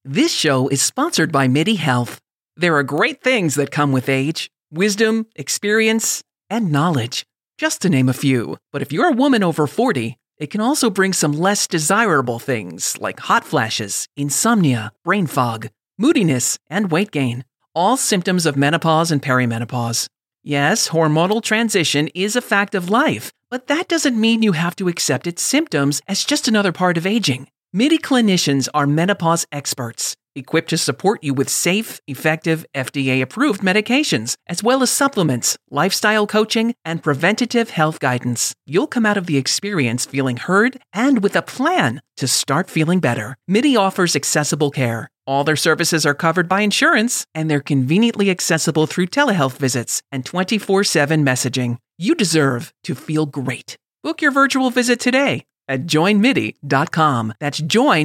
This show is sponsored by MIDI Health. There are great things that come with age: wisdom, experience, and knowledge, just to name a few. But if you're a woman over 40, it can also bring some less desirable things like hot flashes, insomnia, brain fog, moodiness, and weight gain, all symptoms of menopause and perimenopause. Yes, hormonal transition is a fact of life, but that doesn't mean you have to accept its symptoms as just another part of aging. MIDI clinicians are menopause experts, equipped to support you with safe, effective, FDA-approved medications, as well as supplements, lifestyle coaching, and preventative health guidance. You'll come out of the experience feeling heard and with a plan to start feeling better. MIDI offers accessible care. All their services are covered by insurance, and they're conveniently accessible through telehealth visits and 24/7 messaging. You deserve to feel great. Book your virtual visit today at joinmidi.com. That's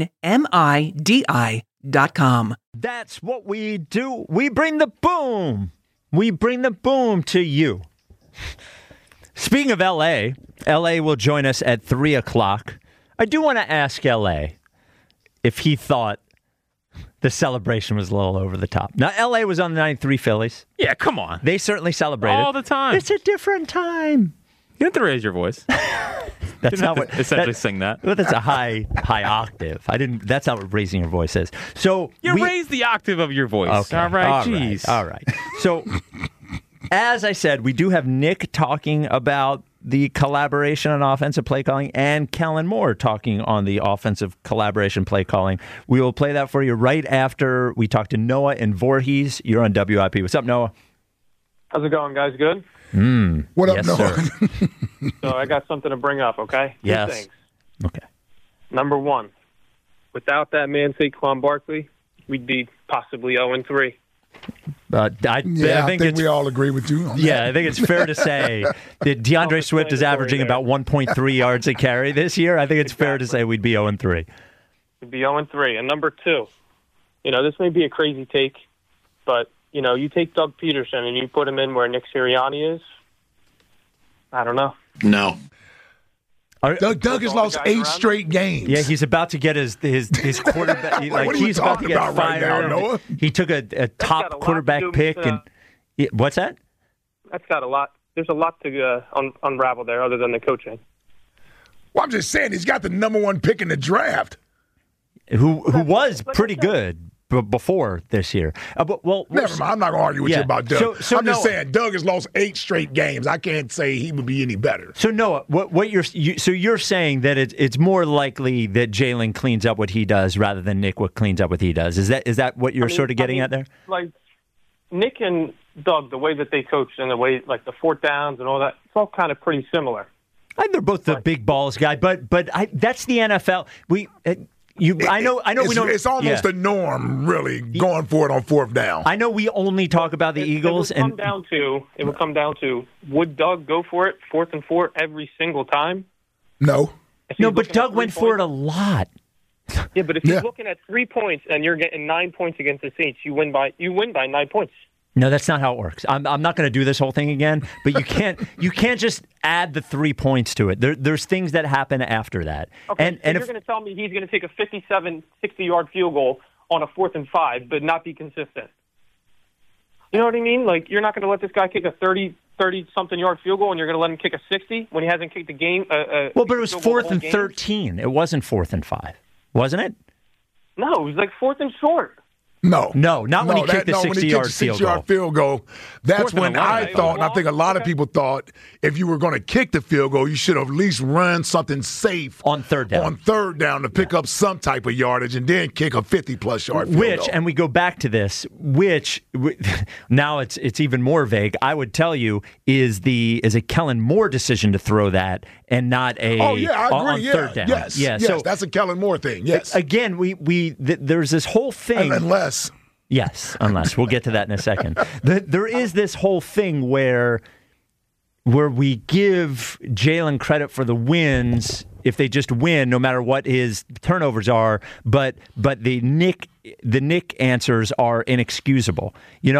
joinmidi.com. That's what we do. We bring the boom. We bring the boom to you. Speaking of LA will join us at 3 o'clock. I do want to ask LA if he thought the celebration was a little over the top. Now, LA was on the 93 Phillies. Yeah, come on. They certainly celebrated. All the time. It's a different time. You have to raise your voice. That's not what essentially sing that. Well, that's a high octave. That's not what raising your voice is. So you raise the octave of your voice. Okay. All right, jeez. All right. So, as I said, we do have Nick talking about the collaboration on offensive play calling and Kellen Moore talking on the offensive collaboration play calling. We will play that for you right after we talk to Noah and Voorhees. You're on WIP. What's up, Noah? How's it going, guys? Good? What up, Yes, Noah? So I got something to bring up, okay? Yes. Two things. Okay. Number one, without that man Saquon Barkley, we'd be possibly 0-3. I think it's we all agree with you on Yeah, that. I think it's fair to say that DeAndre Swift is averaging about 1.3 yards a carry this year. I think it's fair to say we'd be 0-3. We'd be 0-3. And number two, this may be a crazy take, but, you take Doug Peterson and you put him in where Nick Sirianni is, I don't know. No. Doug has lost 8 straight games. Yeah, he's about to get his quarterback. What are you he's about to talking get about right fired. now, Noah? He took a got a top lot quarterback to do pick, with, and what's that? That's got a lot. There's a lot to unravel there other than the coaching. Well, I'm just saying he's got the number 1 pick in the draft. Who was pretty good before this year. But never mind. I'm not going to argue with you about Doug. So I'm just saying Doug has lost 8 straight games. I can't say he would be any better. So Noah, what you're saying that it's more likely that Jalen cleans up what he does rather than Nick what cleans up what he does. Is that what you're sort of getting at there? Like Nick and Doug, the way that they coached and the way like the 4th downs and all that, it's all kind of pretty similar. They're both the big balls guy, but that's the NFL. I know. We don't. It's almost the norm, really, going for it on 4th down. I know we only talk about the Eagles, it would come down to would Doug go for it 4th and 4 every single time? No, but Doug went for it a lot. Yeah, but if you're looking at 3 points and you're getting 9 points against the Saints, you win by 9 points. No, that's not how it works. I'm not going to do this whole thing again, but you can't just add the 3 points to it. There's things that happen after that. Okay, and you're going to tell me he's going to take a 57, 60-yard field goal on a 4th and 5, but not be consistent. You know what I mean? Like, you're not going to let this guy kick a 30-something yard field goal, and you're going to let him kick a 60 when he hasn't kicked a game. But it was 4th and 13. It wasn't 4th and 5, wasn't it? No, it was like 4th and short. No, not when he kicked the 60-yard field goal. That's when I thought, and I think a lot of people thought, if you were going to kick the field goal, you should have at least run something safe on 3rd down. On 3rd down to pick up some type of yardage, and then kick a 50-plus yard field goal. And we go back to this, now it's even more vague. I would tell you is a Kellen Moore decision to throw that and not a I agree. On 3rd down. Yes, so that's a Kellen Moore thing. Yes. Again, there's this whole thing. Unless we'll get to that in a second. There is this whole thing where we give Jalen credit for the wins if they just win, no matter what his turnovers are, but the Nick answers are inexcusable.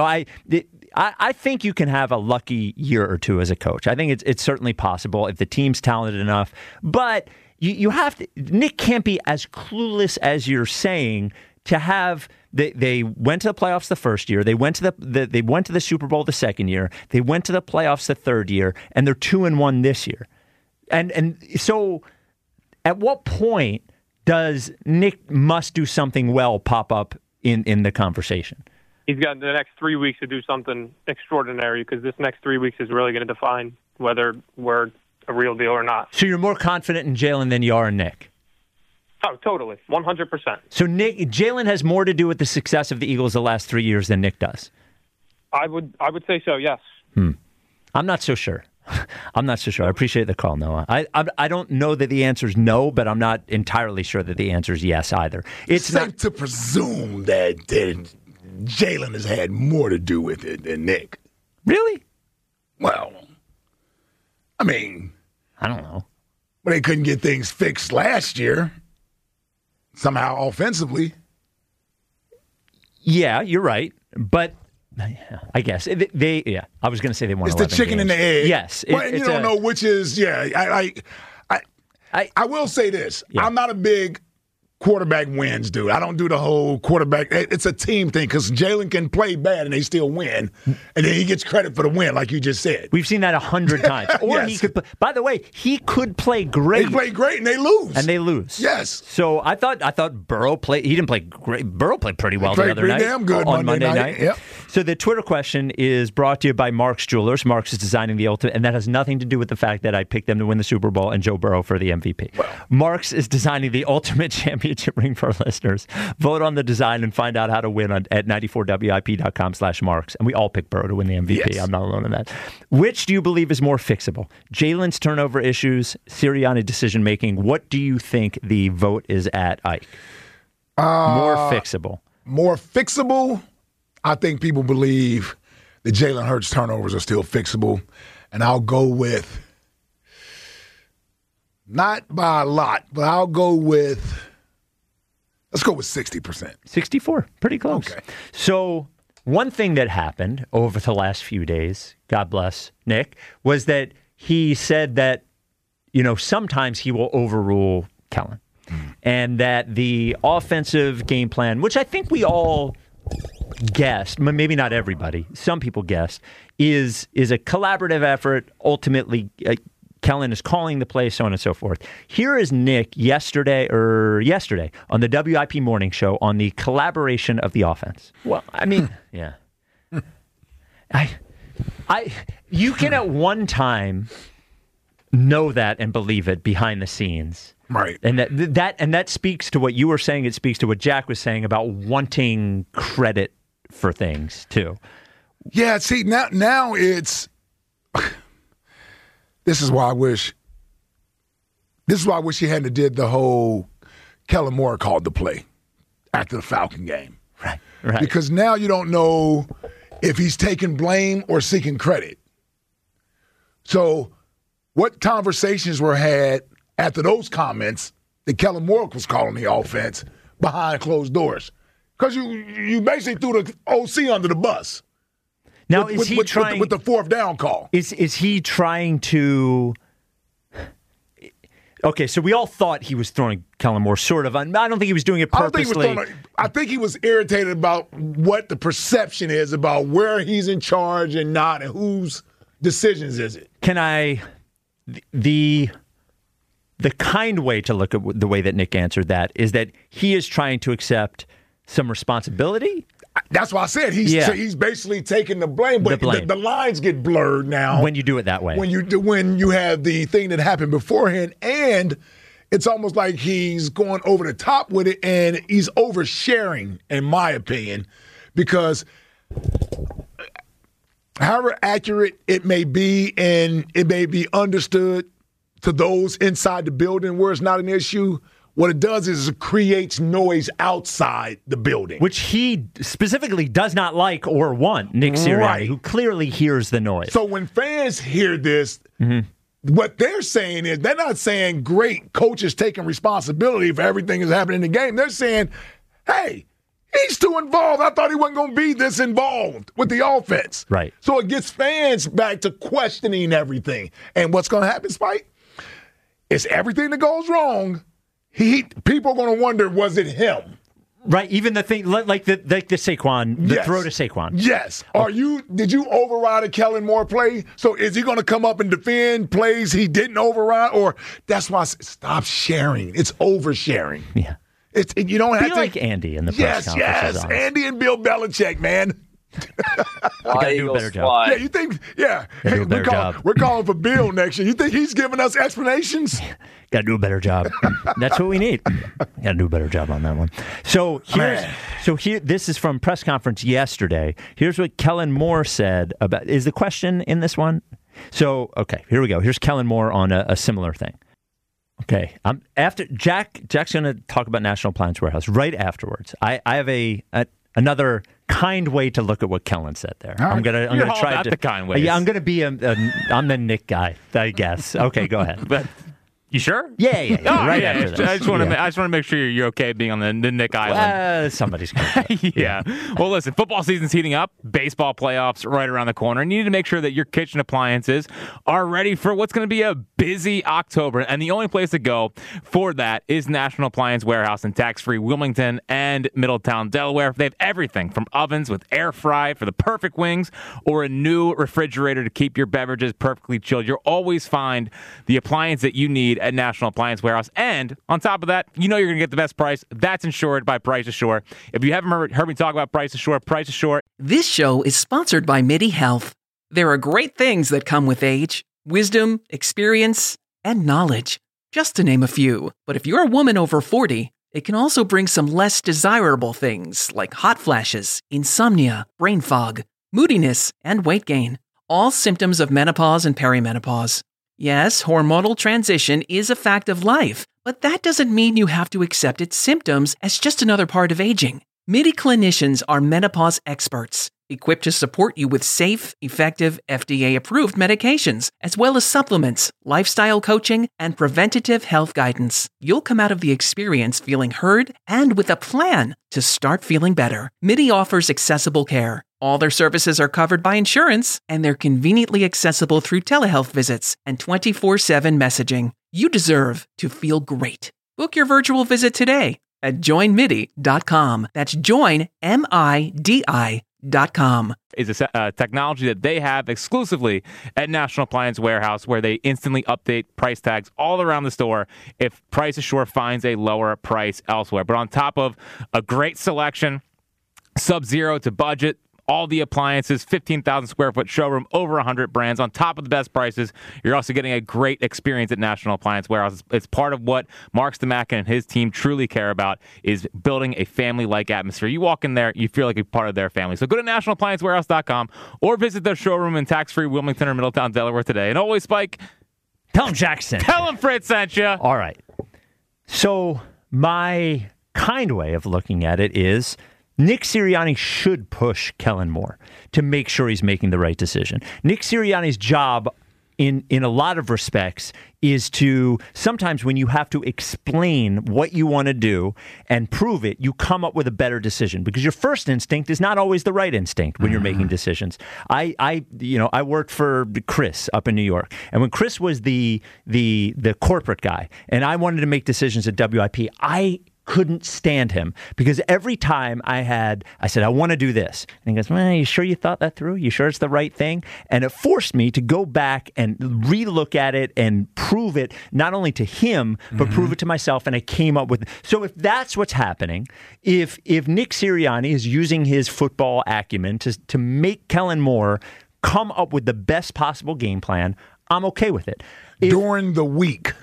I think you can have a lucky year or two as a coach. I think it's certainly possible if the team's talented enough, but you have to. Nick can't be as clueless as you're saying to have they went to the playoffs the first year, they went to the Super Bowl the second year, they went to the playoffs the third year, and they're 2-1 this year. And so at what point does Nick must do something well pop up in the conversation? He's got the next 3 weeks to do something extraordinary, because this next 3 weeks is really going to define whether we're a real deal or not. So you're more confident in Jalen than you are in Nick? Oh, totally. 100%. So Jalen has more to do with the success of the Eagles the last 3 years than Nick does? I would say so, yes. I'm not so sure. I'm not so sure. I appreciate the call, Noah. I don't know that the answer is no, but I'm not entirely sure that the answer is yes either. It's safe to presume that Jalen has had more to do with it than Nick. Really? Well, I mean, I don't know. But they couldn't get things fixed last year, somehow offensively. Yeah, you're right. But I guess I was going to say they won. It's the chicken and the egg. Yes, but you don't know which is. Yeah, I will say this. Yeah. I'm not a big quarterback wins, dude. I don't do the whole quarterback. It's a team thing, because Jalen can play bad and they still win, and then he gets credit for the win, like you just said. We've seen that 100 times. Or yes. he could. By the way, he could play great. They play great and they lose. Yes. So I thought Burrow played. He didn't play great. Burrow played pretty well the other night. Damn good on Monday night. Yep. So the Twitter question is brought to you by Mark's Jewelers. Mark's is designing the ultimate, and that has nothing to do with the fact that I picked them to win the Super Bowl and Joe Burrow for the MVP. Well. Mark's is designing the ultimate championship ring for our listeners. Vote on the design and find out how to win at 94WIP.com/Marks. And we all pick Burrow to win the MVP. Yes. I'm not alone in that. Which do you believe is more fixable? Jalen's turnover issues, Sirianni decision making. What do you think the vote is at, Ike? More fixable. More fixable? I think people believe the Jalen Hurts turnovers are still fixable. And I'll go with, not by a lot, but I'll go with, let's go with 60%. 64, pretty close. Okay. So one thing that happened over the last few days, God bless Nick, was that he said that, sometimes he will overrule Kellen. And that the offensive game plan, which I think we all guessed, maybe not everybody, some people guessed, is a collaborative effort. Ultimately, Kellen is calling the play, so on and so forth. Here is Nick yesterday on the WIP morning show on the collaboration of the offense. Well, I mean, yeah. You can at one time know that and believe it behind the scenes. Right. And that speaks to what you were saying. It speaks to what Jack was saying about wanting credit for things too. Yeah, see, now it's this is why I wish he hadn't did the whole Kellen Moore called the play after the Falcon game. Right. Because now you don't know if he's taking blame or seeking credit. So what conversations were had after those comments that Kellen Moore was calling the offense behind closed doors? Because you basically threw the OC under the bus. Now, is he trying with the fourth down call? Is he trying to? Okay, so we all thought he was throwing Kellen Moore sort of. I don't think he was doing it purposely. I think he was irritated about what the perception is about where he's in charge and not, and whose decisions is it. The kind way to look at the way that Nick answered that is that he is trying to accept some responsibility. That's why I said he's basically taking the blame, but the lines get blurred now when you do it that way. When you have the thing that happened beforehand, and it's almost like he's going over the top with it, and he's oversharing, in my opinion, because however accurate it may be, and it may be understood to those inside the building where it's not an issue, what it does is it creates noise outside the building. Which he specifically does not like or want, Nick Sirianni, who clearly hears the noise. So when fans hear this, what they're saying is, they're not saying, great, coach is taking responsibility for everything that's happening in the game. They're saying, hey, he's too involved. I thought he wasn't going to be this involved with the offense. Right. So it gets fans back to questioning everything. And what's going to happen, Spike? It's everything that goes wrong. People are going to wonder, was it him? Right, even the thing like the Saquon, the Yes. throw to Saquon. Yes. Did you override a Kellen Moore play? So is he going to come up and defend plays he didn't override? Or that's why I said, stop sharing. It's oversharing. Yeah. You don't have Be to. like Andy in the press conference. Yes. Andy and Bill Belichick, man. gotta do a better job. Yeah, you think? Yeah. Gotta do a better job. We're calling for Bill next year. You think he's giving us explanations? Got to do a better job. That's what we need. Got to do a better job on that one. So here, this is from press conference yesterday. Here's what Kellen Moore said about. Is the question in this one? So okay, here we go. Here's Kellen Moore on a similar thing. Okay, after Jack's going to talk about National Appliance Warehouse right afterwards. I have another kind way to look at what Kellen said there. Right. I'm gonna You're all try about to the kind ways. Yeah, I'm gonna be I'm the Nick guy, I guess. Okay, go ahead. But you sure? Yeah. Oh, Right yeah. after this. I just want to make sure you're okay being on the Nick Island. Somebody's going to. Yeah. Well, listen, football season's heating up. Baseball playoffs right around the corner. And you need to make sure that your kitchen appliances are ready for what's going to be a busy October. And the only place to go for that is National Appliance Warehouse in tax-free Wilmington and Middletown, Delaware. They have everything from ovens with air fry for the perfect wings or a new refrigerator to keep your beverages perfectly chilled. You'll always find the appliance that you need at National Appliance Warehouse. And on top of that, you know you're going to get the best price. That's insured by Price Assure. If you haven't heard me talk about Price Assure, This show is sponsored by MIDI Health. There are great things that come with age, wisdom, experience, and knowledge, just to name a few. But if you're a woman over 40, it can also bring some less desirable things like hot flashes, insomnia, brain fog, moodiness, and weight gain, all symptoms of menopause and perimenopause. Yes, hormonal transition is a fact of life, but that doesn't mean you have to accept its symptoms as just another part of aging. MIDI clinicians are menopause experts, equipped to support you with safe, effective, FDA-approved medications, as well as supplements, lifestyle coaching, and preventative health guidance. You'll come out of the experience feeling heard and with a plan to start feeling better. MIDI offers accessible care. All their services are covered by insurance, and they're conveniently accessible through telehealth visits and 24/7 messaging. You deserve to feel great. Book your virtual visit today at joinmidi.com. That's joinmidi.com. is a technology that they have exclusively at National Appliance Warehouse, where they instantly update price tags all around the store if Price Assure finds a lower price elsewhere. But on top of a great selection, sub-zero to budget, all the appliances, 15,000 square foot showroom, over 100 brands, on top of the best prices. You're also getting a great experience at National Appliance Warehouse. It's part of what Mark Stamakin and his team truly care about, is building a family-like atmosphere. You walk in there, you feel like you're part of their family. So go to nationalappliancewarehouse.com or visit their showroom in tax-free Wilmington or Middletown, Delaware today. And always, Spike, Tell him Jackson. tell him Fritz sent you. All right. So my kind way of looking at it is Nick Sirianni should push Kellen Moore to make sure he's making the right decision. Nick Sirianni's job in a lot of respects is to, sometimes when you have to explain what you want to do and prove it, you come up with a better decision, because your first instinct is not always the right instinct when you're making decisions. I worked for Chris up in New York, and when Chris was the corporate guy and I wanted to make decisions at WIP, I couldn't stand him, because every time I said, I want to do this. And he goes, well, you sure you thought that through? You sure it's the right thing? And it forced me to go back and relook at it and prove it, not only to him, but prove it to myself. And I came up with, so if that's what's happening, if Nick Sirianni is using his football acumen to make Kellen Moore come up with the best possible game plan, I'm okay with it. During the week.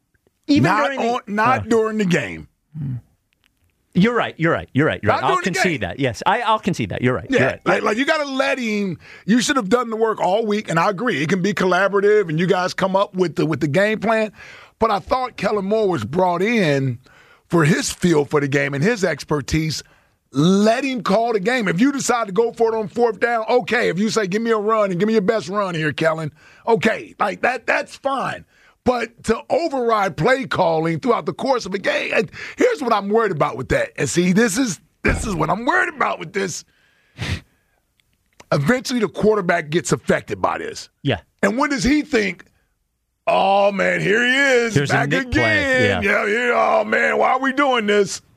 Not during the game. You're right. Not I'll during the concede game. that. Yes, I'll concede that. You're right. Yeah, You're right. like you got to let him. You should have done the work all week, and I agree. It can be collaborative, and you guys come up with the game plan. But I thought Kellen Moore was brought in for his feel for the game and his expertise. Let him call the game. If you decide to go for it on fourth down, okay. If you say, give me a run and give me your best run here, Kellen, okay. Like that's fine. But to override play calling throughout the course of a game, and here's what I'm worried about with that. And see, this is what I'm worried about with this. Eventually, the quarterback gets affected by this. Yeah. And when does he think, oh, man, here he is, There's a back Nick again. play. Yeah. Yeah, oh, man, why are we doing this?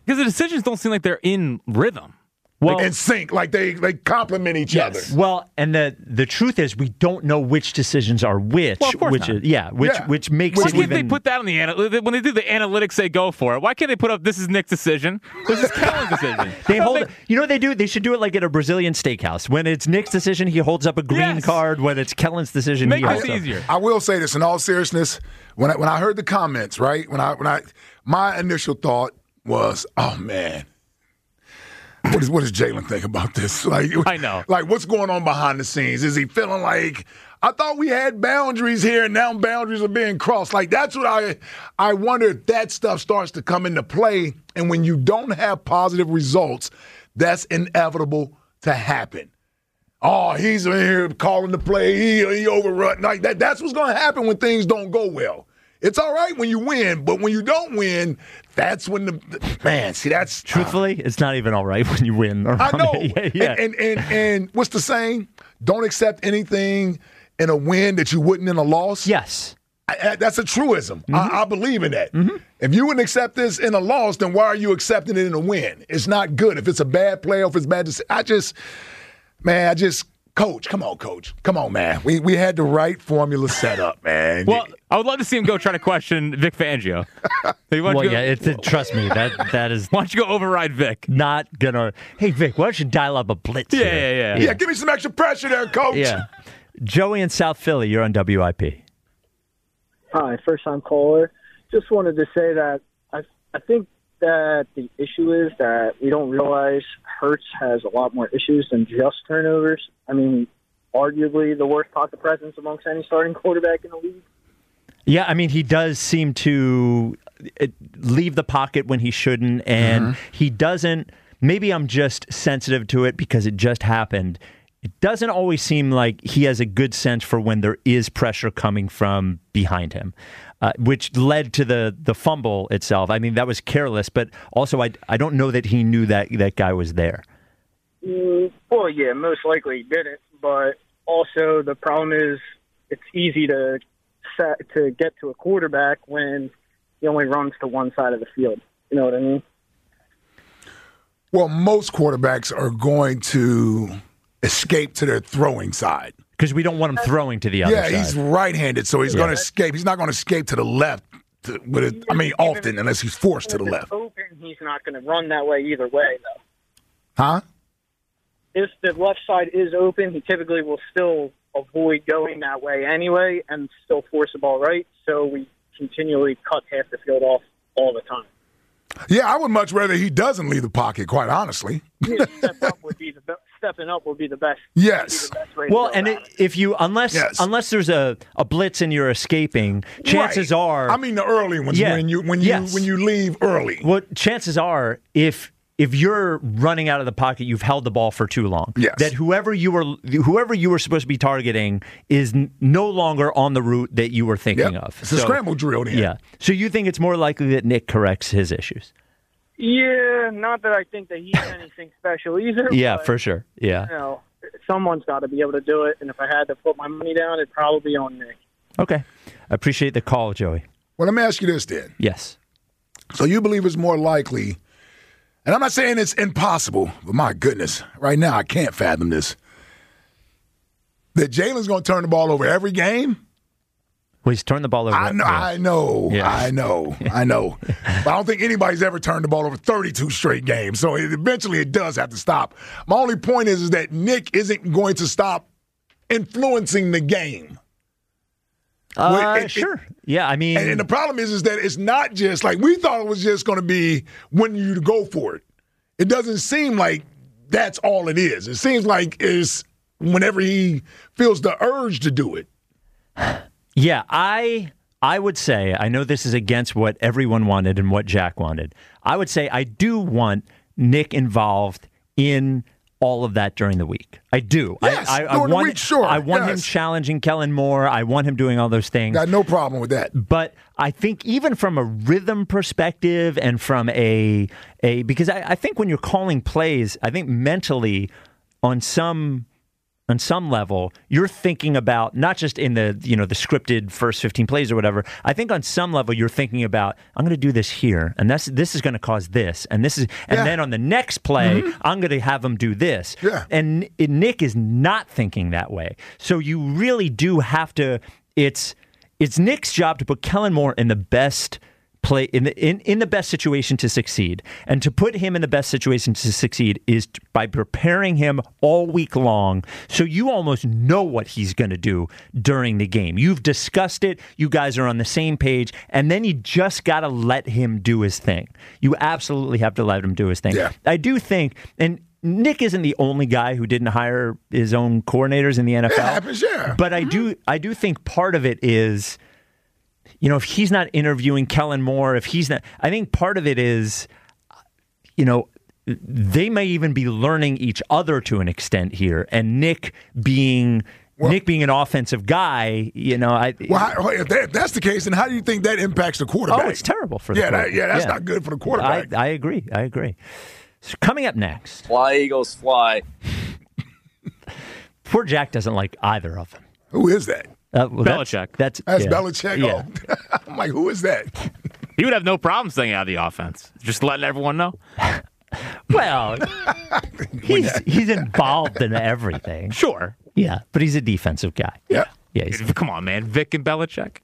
Because the decisions don't seem like they're in rhythm. Well, in sync, like they complement each other. Well, and the truth is, we don't know which decisions are which. Well, of course which not. is which makes Why it can't even. they put that on the when they do the analytics? Say go for it. Why can't they put up this is Nick's decision? This is Kellen's decision. They hold. You know what they do? They should do it like at a Brazilian steakhouse. When it's Nick's decision, he holds up a green card. When it's Kellen's decision, Make he holds this up. easier. I will say this in all seriousness. When I heard the comments, right? My initial thought was, oh man. What does Jalen think about this? I know. Like, what's going on behind the scenes? Is he feeling like, I thought we had boundaries here and now boundaries are being crossed? Like, that's what I wonder if that stuff starts to come into play. And when you don't have positive results, that's inevitable to happen. Oh, he's in here calling the play. He overrun. Like, that's what's going to happen when things don't go well. It's all right when you win, but when you don't win, that's when that's Truthfully, it's not even all right when you win. I know. Yeah. And what's the saying? Don't accept anything in a win that you wouldn't in a loss. Yes. That's a truism. I believe in that. Mm-hmm. If you wouldn't accept this in a loss, then why are you accepting it in a win? It's not good. If it's a bad play or if it's bad, Coach, come on, Coach. Come on, man. We had the right formula set up, man. Well, I would love to see him go try to question Vic Fangio. Trust me, that is Why don't you go override Vic? not gonna. Hey, Vic, why don't you dial up a blitz? here? Yeah, give me some extra pressure there, Coach. Yeah. Joey in South Philly, you're on WIP. Hi, first-time caller. Just wanted to say that I think that the issue is that we don't realize Hurts has a lot more issues than just turnovers. I mean, arguably the worst pocket presence amongst any starting quarterback in the league. Yeah, I mean, he does seem to leave the pocket when he shouldn't, and he doesn't. Maybe I'm just sensitive to it because it just happened. It doesn't always seem like he has a good sense for when there is pressure coming from behind him, which led to the fumble itself. I mean, that was careless, but also I don't know that he knew that guy was there. Well, yeah, most likely he didn't, but also the problem is it's easy to get to a quarterback when he only runs to one side of the field. You know what I mean? Well, most quarterbacks are going to escape to their throwing side. Because we don't want him throwing to the other side. Yeah, he's right-handed, so he's going to escape. He's not going to escape to the left, often, unless he's forced to the left. If it's open, he's not going to run that way either way, though. Huh? If the left side is open, he typically will still avoid going that way anyway and still force the ball right, so we continually cut half the field off all the time. Yeah, I would much rather he doesn't leave the pocket, quite honestly. Stepping up would be the best. Yes. Well, and if you unless there's a blitz and you're escaping, chances are. I mean the early ones when you leave early. Well, chances are if you're running out of the pocket, you've held the ball for too long. Yes. That whoever you were supposed to be targeting is no longer on the route that you were thinking of. It's a scramble drill then. Yeah. So you think it's more likely that Nick corrects his issues? Yeah, not that I think that he's anything special either. Yeah, but, for sure. Yeah. You know, someone's got to be able to do it, and if I had to put my money down, it'd probably be on Nick. Okay. I appreciate the call, Joey. Well, let me ask you this then. Yes. So you believe it's more likely, and I'm not saying it's impossible, but my goodness, right now I can't fathom this, that Jalen's going to turn the ball over every game? Well, he's turned the ball over. I know. Yeah. But I don't think anybody's ever turned the ball over 32 straight games. So eventually it does have to stop. My only point is that Nick isn't going to stop influencing the game. Sure. Yeah, I mean. And the problem is that it's not just like we thought it was just going to be when you go for it. It doesn't seem like that's all it is. It seems like it's whenever he feels the urge to do it. Yeah, I would say, I know this is against what everyone wanted and what Jack wanted. I would say I do want Nick involved in all of that during the week. I do. Yes, I during the week, sure. I want him challenging Kellen Moore. I want him doing all those things. Got no problem with that. But I think even from a rhythm perspective and from because I think when you're calling plays, I think mentally on some on some level, you're thinking about not just in the the scripted first 15 plays or whatever. I think on some level you're thinking about, I'm going to do this here, and this is going to cause this, and this is, and then on the next play, I'm going to have them do this. Yeah. And Nick is not thinking that way. So you really do have to. It's Nick's job to put Kellen Moore in the best play in the best situation to succeed, and to put him in the best situation to succeed is by preparing him all week long, so you almost know what he's going to do during the game. You've discussed it, you guys are on the same page, and then you just got to let him do his thing. You absolutely have to let him do his thing. Yeah. I do think, and Nick isn't the only guy who didn't hire his own coordinators in the NFL. It happens, yeah. But I do think part of it is, if he's not interviewing Kellen Moore, if he's not, I think part of it is, they may even be learning each other to an extent here. And Nick being an offensive guy, if that's the case, then how do you think that impacts the quarterback? Oh, it's terrible for the quarterback. That's not good for the quarterback. I agree. So coming up next. Fly, Eagles, fly. Poor Jack doesn't like either of them. Who is that? Belichick. That's Belichick. Yeah. Oh. I'm like, who is that? He would have no problem staying out of the offense. Just letting everyone know. Well, he's involved in everything. Sure. Yeah, but he's a defensive guy. Yeah. Yeah. Come on, man. Vic and Belichick.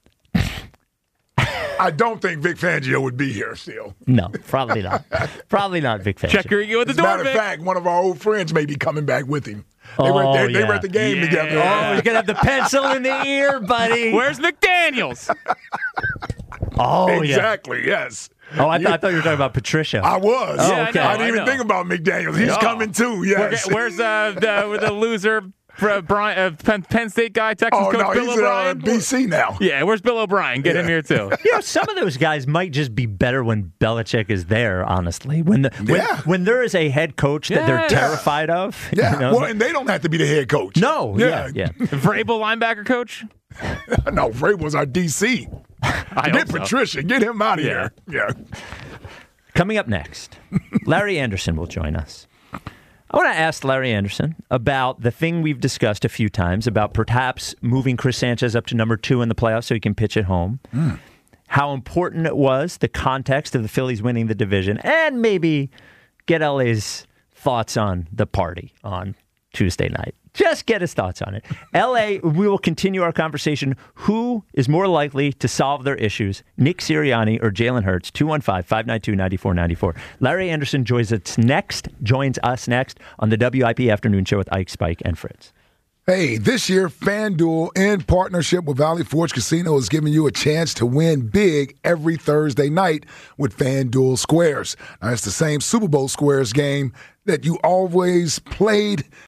I don't think Vic Fangio would be here still. No, probably not. Probably not Vic Fangio. Check your ego at the As a door, matter of Vic. fact, one of our old friends may be coming back with him. They Oh, were at the game together. Oh, he's going to have the pencil in the ear, buddy. Where's McDaniels? Oh, exactly, yes. Oh, I thought you were talking about Patricia. I was. Oh, okay. I didn't I even know. think about McDaniels. He's coming too, yes. Where's the loser Penn State guy, Texas coach Bill he's O'Brien? at BC now. Yeah, where's Bill O'Brien? Get him here too. Some of those guys might just be better when Belichick is there, honestly. When there is a head coach that they're terrified of. Yeah, well, and they don't have to be the head coach. No, yeah. Vrabel linebacker coach? No, Vrabel's our DC. Get Patricia. Get him out of here. Yeah. Coming up next, Larry Anderson will join us. I want to ask Larry Anderson about the thing we've discussed a few times about perhaps moving Chris Sanchez up to number 2 in the playoffs so he can pitch at home. How important it was, the context of the Phillies winning the division, and maybe get LA's thoughts on the party on Tuesday night. Just get his thoughts on it. LA, we will continue our conversation. Who is more likely to solve their issues, Nick Sirianni or Jalen Hurts? 215-592-9494. Larry Anderson joins us next on the WIP Afternoon Show with Ike, Spike, and Fritz. Hey, this year, FanDuel, in partnership with Valley Forge Casino, is giving you a chance to win big every Thursday night with FanDuel Squares. Now, it's the same Super Bowl Squares game that you always played